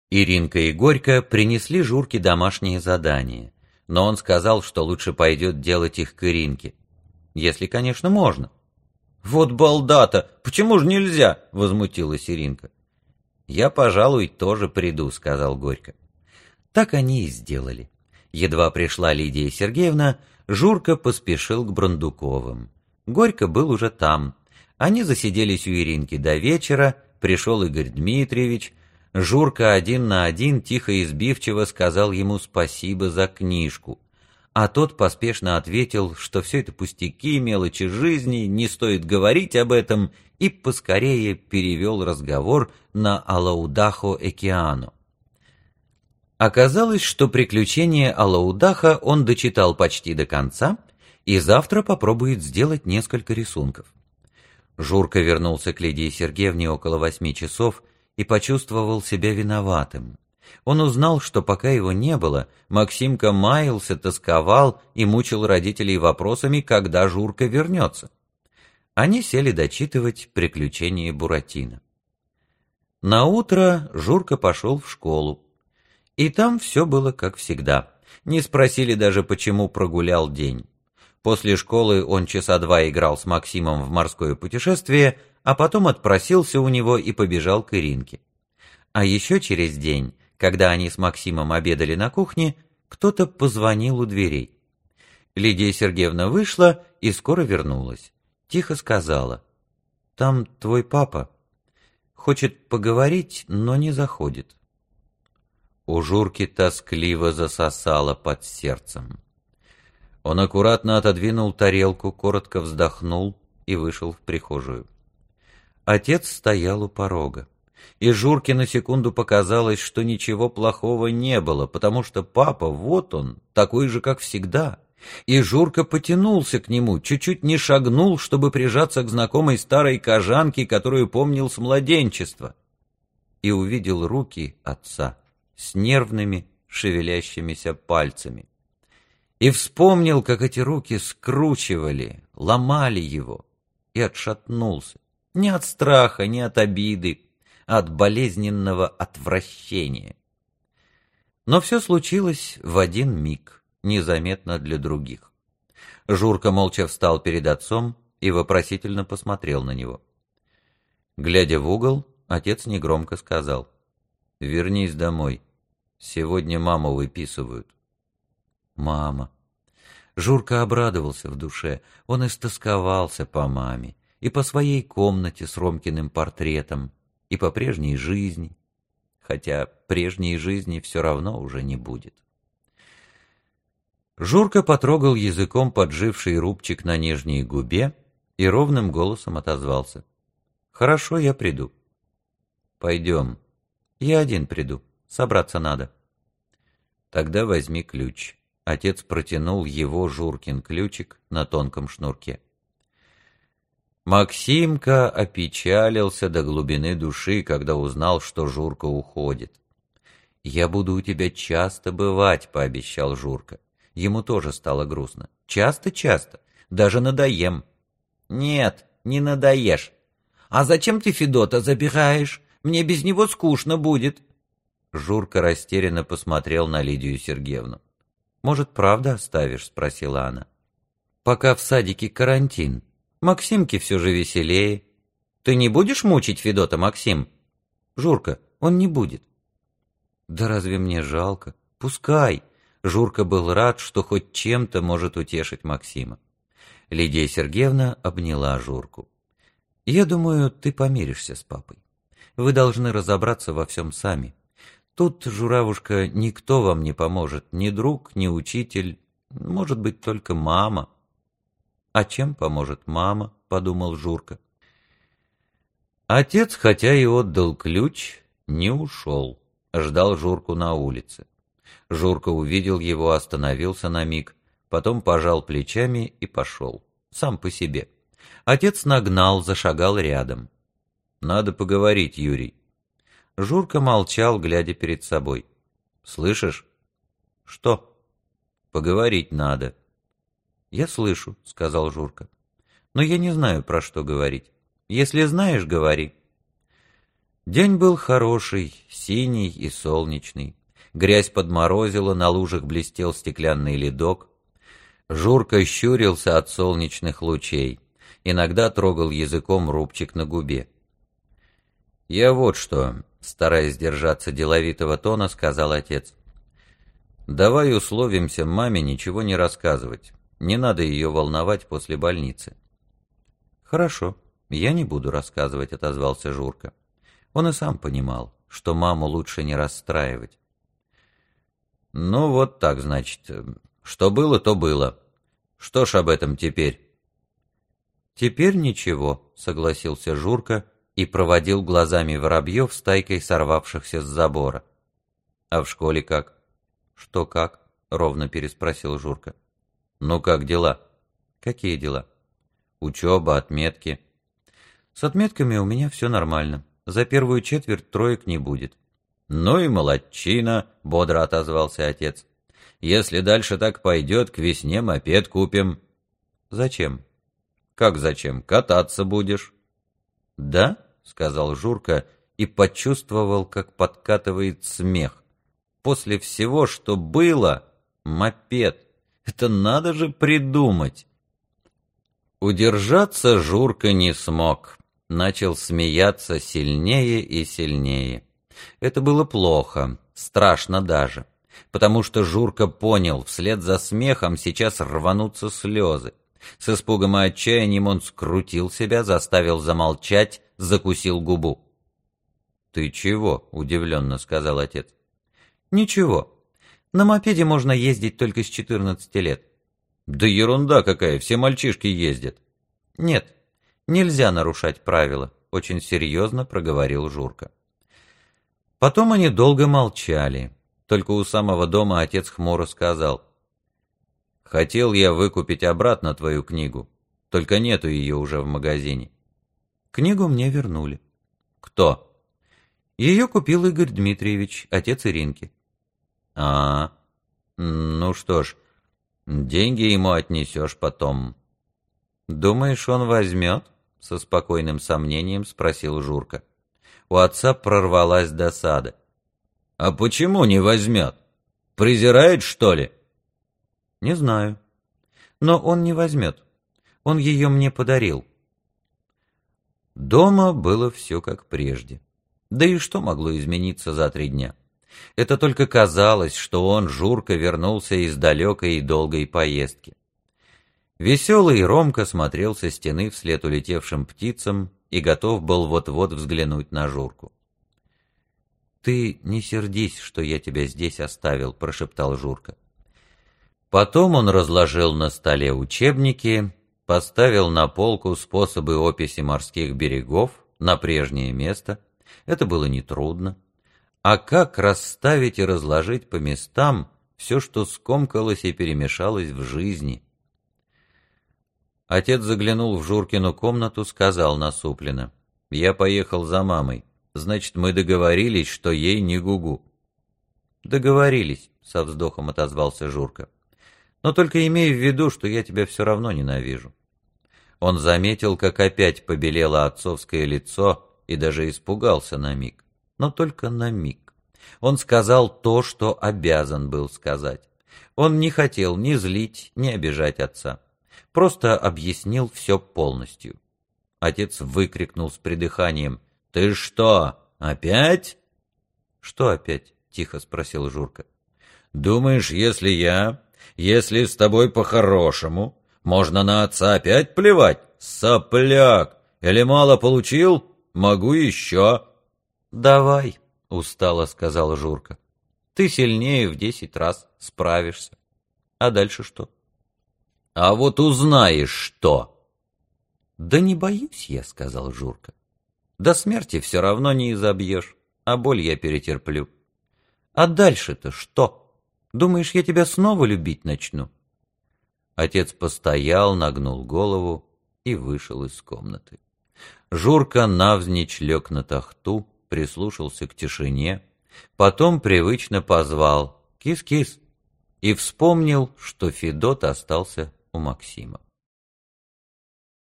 Иринка и Горько принесли Журке домашние задания, но он сказал, что лучше пойдет делать их к Иринке. Если, конечно, можно. «Вот балда-то! Почему же нельзя?» — возмутилась Иринка. «Я, пожалуй, тоже приду», — сказал Горько. Так они и сделали. Едва пришла Лидия Сергеевна, Журка поспешил к Брандуковым. Горько был уже там. Они засиделись у Иринки до вечера, пришел Игорь Дмитриевич. Журка один на один тихо и сбивчиво сказал ему спасибо за книжку. А тот поспешно ответил, что все это пустяки, мелочи жизни, не стоит говорить об этом, и поскорее перевел разговор на Алаудахо-Океану. Оказалось, что приключения Алаудаха он дочитал почти до конца и завтра попробует сделать несколько рисунков. Журка вернулся к Лидии Сергеевне около 8 часов и почувствовал себя виноватым. Он узнал, что пока его не было, Максимка маялся, тосковал и мучил родителей вопросами, когда Журка вернется. Они сели дочитывать «Приключения Буратино». Наутро Журка пошел в школу. И там все было как всегда. Не спросили даже, почему прогулял день. После школы он часа два играл с Максимом в морское путешествие, а потом отпросился у него и побежал к Иринке. А еще через день, когда они с Максимом обедали на кухне, кто-то позвонил у дверей. Лидия Сергеевна вышла и скоро вернулась. Тихо сказала: «Там твой папа. Хочет поговорить, но не заходит». У Журки тоскливо засосало под сердцем. Он аккуратно отодвинул тарелку, коротко вздохнул и вышел в прихожую. Отец стоял у порога, и Журке на секунду показалось, что ничего плохого не было, потому что папа, вот он, такой же, как всегда. И Журка потянулся к нему, чуть-чуть не шагнул, чтобы прижаться к знакомой старой кожанке, которую помнил с младенчества, и увидел руки отца с нервными, шевелящимися пальцами. И вспомнил, как эти руки скручивали, ломали его, и отшатнулся. Не от страха, не от обиды, а от болезненного отвращения. Но все случилось в один миг, незаметно для других. Журка молча встал перед отцом и вопросительно посмотрел на него. Глядя в угол, отец негромко сказал: «Вернись домой. Сегодня маму выписывают». Мама. Журка обрадовался в душе. Он истосковался по маме, и по своей комнате с Ромкиным портретом, и по прежней жизни, хотя прежней жизни все равно уже не будет. Журка потрогал языком подживший рубчик на нижней губе и ровным голосом отозвался: «Хорошо, я приду». «Пойдем. Я один приду. Собраться надо». «Тогда возьми ключ». Отец протянул его Журкин ключик на тонком шнурке. Максимка опечалился до глубины души, когда узнал, что Журка уходит. «Я буду у тебя часто бывать», — пообещал Журка. Ему тоже стало грустно. «Часто-часто. Даже надоем». «Нет, не надоешь. А зачем ты Федота забираешь? Мне без него скучно будет». Журка растерянно посмотрел на Лидию Сергеевну. «Может, правда оставишь?» — спросила она. «Пока в садике карантин. Максимке все же веселее. Ты не будешь мучить Федота, Максим?» «Журка, он не будет». «Да разве мне жалко? Пускай». Журка был рад, что хоть чем-то может утешить Максима. Лидия Сергеевна обняла Журку. «Я думаю, ты помиришься с папой. Вы должны разобраться во всем сами. Тут, журавушка, никто вам не поможет, ни друг, ни учитель, может быть, только мама». «А чем поможет мама?» — подумал Журка. Отец, хотя и отдал ключ, не ушел, ждал Журку на улице. Журка увидел его, остановился на миг, потом пожал плечами и пошел, сам по себе. Отец нагнал, зашагал рядом. «Надо поговорить, Юрий». Журка молчал, глядя перед собой. «Слышишь?» «Что?» «Поговорить надо». «Я слышу», — сказал Журка. «Но я не знаю, про что говорить. Если знаешь, говори». День был хороший, синий и солнечный. Грязь подморозила, на лужах блестел стеклянный ледок. Журка щурился от солнечных лучей. Иногда трогал языком рубчик на губе. «Я вот что», — стараясь держаться деловитого тона, сказал отец. «Давай условимся маме ничего не рассказывать. Не надо ее волновать после больницы». «Хорошо, я не буду рассказывать», — отозвался Журка. Он и сам понимал, что маму лучше не расстраивать. «Ну вот так, значит. Что было, то было. Что ж об этом теперь?» «Теперь ничего», — согласился Журка и проводил глазами воробьев стайкой сорвавшихся с забора. «А в школе как?» «Что как?» — ровно переспросил Журка. «Ну как дела?» «Какие дела?» «Учеба, отметки». «С отметками у меня все нормально. За первую четверть троек не будет». «Ну и молодчина», — бодро отозвался отец. «Если дальше так пойдет, к весне мопед купим». «Зачем?» «Как зачем? Кататься будешь». «Да?» — сказал Журка и почувствовал, как подкатывает смех. «После всего, что было, мопед. Это надо же придумать». Удержаться Журка не смог. Начал смеяться сильнее и сильнее. Это было плохо, страшно даже, потому что Журка понял, вслед за смехом сейчас рванутся слезы. С испугом и отчаянием он скрутил себя, заставил замолчать, закусил губу. «Ты чего?» — удивленно сказал отец. «Ничего. На мопеде можно ездить только с 14 лет». «Да ерунда какая, все мальчишки ездят». «Нет, нельзя нарушать правила», — очень серьезно проговорил Журка. Потом они долго молчали. Только у самого дома отец хмуро сказал: «Хотел я выкупить обратно твою книгу, только нету ее уже в магазине». «Книгу мне вернули». «Кто?» «Ее купил Игорь Дмитриевич, отец Иринки». «А, ну что ж, деньги ему отнесешь потом». «Думаешь, он возьмет?» — со спокойным сомнением спросил Журка. У отца прорвалась досада. «А почему не возьмет? Презирает, что ли?» «Не знаю. Но он не возьмет. Он ее мне подарил». Дома было все как прежде. Да и что могло измениться за 3 дня? Это только казалось, что он, Журка, вернулся из далекой и долгой поездки. Веселый Ромка смотрел со стены вслед улетевшим птицам и готов был вот-вот взглянуть на Журку. «Ты не сердись, что я тебя здесь оставил», — прошептал Журка. Потом он разложил на столе учебники, поставил на полку способы описи морских берегов на прежнее место. Это было нетрудно. А как расставить и разложить по местам все, что скомкалось и перемешалось в жизни? Отец заглянул в Журкину комнату, сказал насупленно: «Я поехал за мамой. Значит, мы договорились, что ей не гугу». «Договорились», — со вздохом отозвался Журка. «Но только имей в виду, что я тебя все равно ненавижу». Он заметил, как опять побелело отцовское лицо и даже испугался на миг. Но только на миг. Он сказал то, что обязан был сказать. Он не хотел ни злить, ни обижать отца. Просто объяснил все полностью. Отец выкрикнул с придыханием: «Ты что, опять?» «Что опять?» — тихо спросил Журка. «Думаешь, если с тобой по-хорошему, можно на отца опять плевать? Сопляк! Или мало получил? Могу еще». «Давай», — устало сказал Журка. «Ты сильнее в 10 раз, справишься. А дальше что?» «А вот узнаешь, что!» «Да не боюсь я», — сказал Журка. «До смерти все равно не изобьешь, а боль я перетерплю. А дальше-то что? Думаешь, я тебя снова любить начну?» Отец постоял, нагнул голову и вышел из комнаты. Журка навзничь лег на тахту, прислушался к тишине, потом привычно позвал: «Кис-кис!» и вспомнил, что Федот остался у Максима.